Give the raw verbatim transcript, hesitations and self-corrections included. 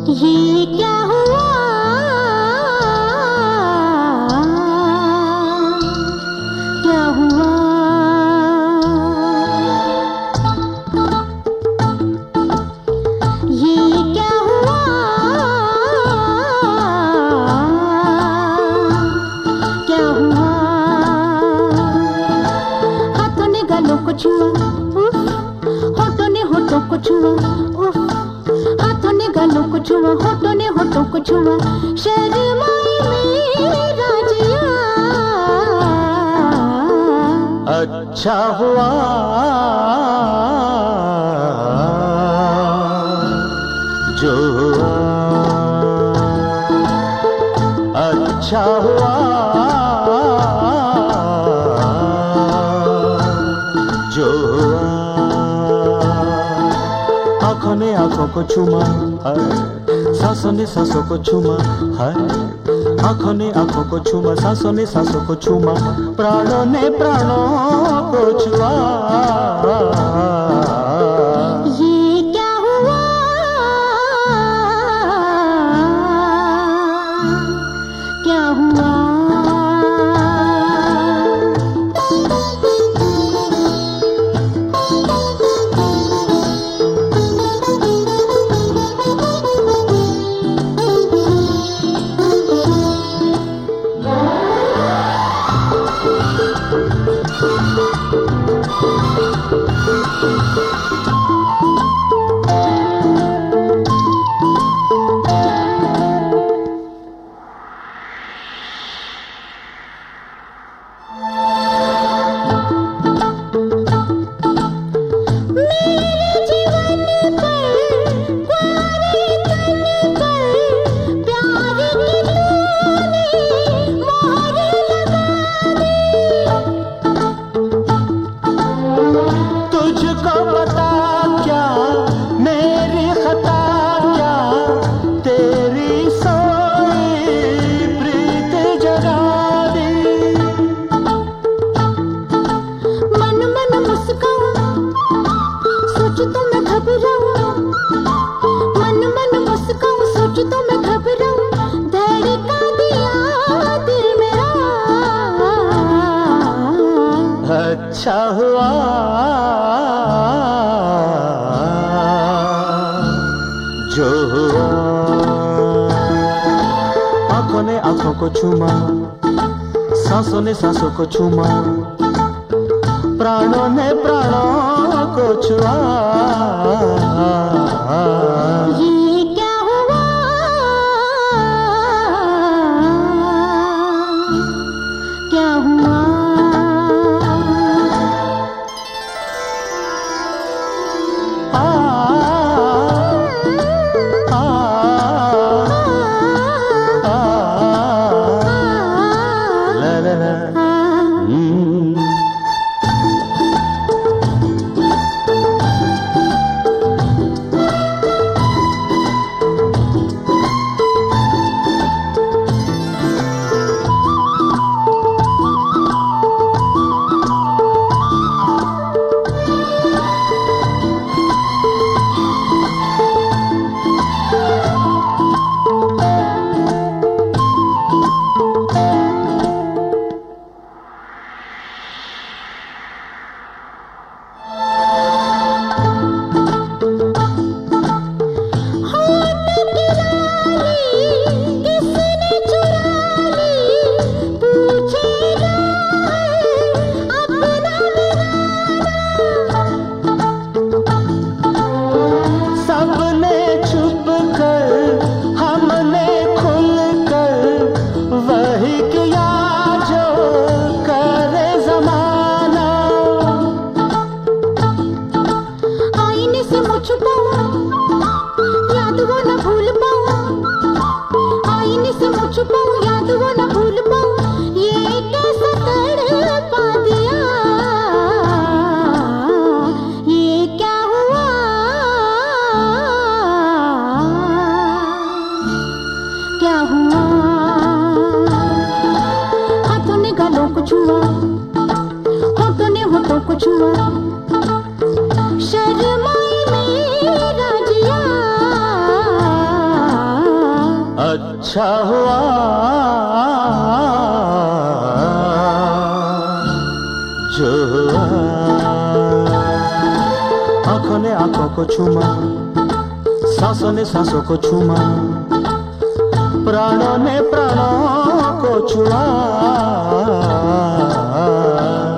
ये क्या हुआ, क्या हुआ? ये क्या हुआ, क्या हुआ? हाथों ने गालों को छुआ, होठों ने होठों को छुआ, हाथों ने गालों को छुआ, होठों ने होठों को छुआ, शर्माए मेरा जिया। अच्छा हुआ जो हुआ, अच्छा हुआ जो हुआ। आँखों ने आँखों को छुमा है, सांसों ने सांसों को छुमा है, आँखों ने आँखों को छुमा, सांसों ने सांसों को छुमा, प्राणों ने प्राणों को छुआ। ये क्या हुआ, क्या हुआ? अच्छा हुआ जो हुआ। आँखों ने आँखों को छुमा, सांसों ने सांसों को छुमा, प्राणों ने प्राणों को छुआ। ये क्या हुआ, क्या हुआ? अच्छा हुआ जो हुआ। आंखों ने आंखों को छूमा, सांसों ने सांसों को छूमा, प्राणों ने प्राणों को छुआ।